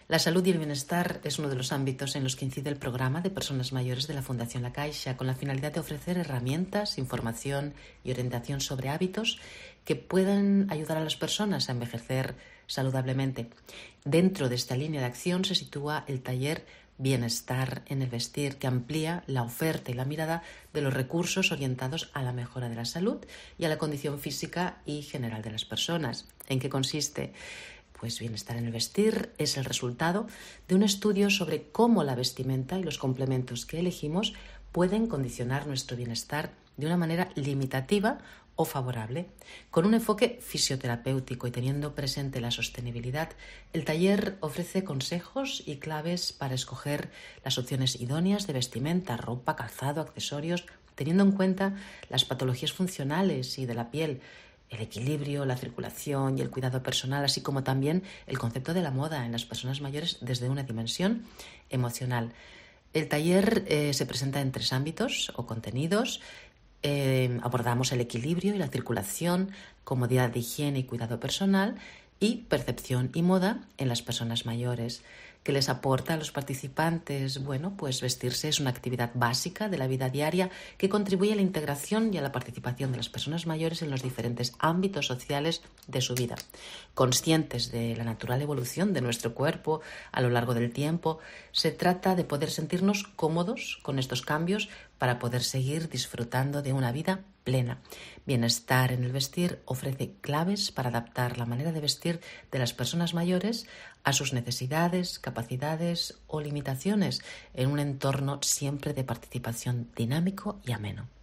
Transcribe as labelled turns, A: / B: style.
A: La salud y el bienestar es uno de los ámbitos en los que incide el programa de personas mayores de la Fundación La Caixa, con la finalidad de ofrecer herramientas, información y orientación sobre hábitos que puedan ayudar a las personas a envejecer saludablemente. Dentro de esta línea de acción se sitúa el taller Bienestar en el Vestir, que amplía la oferta y la mirada de los recursos orientados a la mejora de la salud y a la condición física y general de las personas. ¿En qué consiste? Pues Bienestar en el Vestir es el resultado de un estudio sobre cómo la vestimenta y los complementos que elegimos pueden condicionar nuestro bienestar de una manera limitativa o favorable. Con un enfoque fisioterapéutico y teniendo presente la sostenibilidad, el taller ofrece consejos y claves para escoger las opciones idóneas de vestimenta, ropa, calzado, accesorios, teniendo en cuenta las patologías funcionales y de la piel, el equilibrio, la circulación y el cuidado personal, así como también el concepto de la moda en las personas mayores desde una dimensión emocional. El taller se presenta en 3 ámbitos o contenidos. Abordamos el equilibrio y la circulación, comodidad de higiene y cuidado personal y percepción y moda en las personas mayores. ¿Qué les aporta a los participantes? Bueno, pues vestirse es una actividad básica de la vida diaria que contribuye a la integración y a la participación de las personas mayores en los diferentes ámbitos sociales de su vida. Conscientes de la natural evolución de nuestro cuerpo a lo largo del tiempo, se trata de poder sentirnos cómodos con estos cambios para poder seguir disfrutando de una vida plena. Bienestar en el Vestir ofrece claves para adaptar la manera de vestir de las personas mayores a sus necesidades, capacidades o limitaciones en un entorno siempre de participación dinámico y ameno.